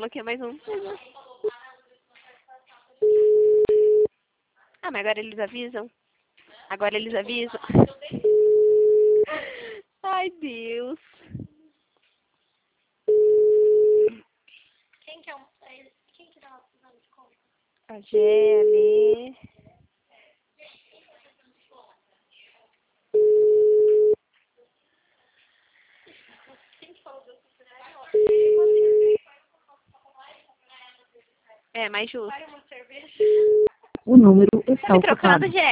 bloqueia mais um. Ah, mas agora eles avisam? Agora eles avisam? Ai, Deus. Quem que dá o nome de conta? A Gelli. Quem que falou do funcionário? É, mais justo. Vai uma cerveja. O número Tá está me trocando, ocupado. Gelli?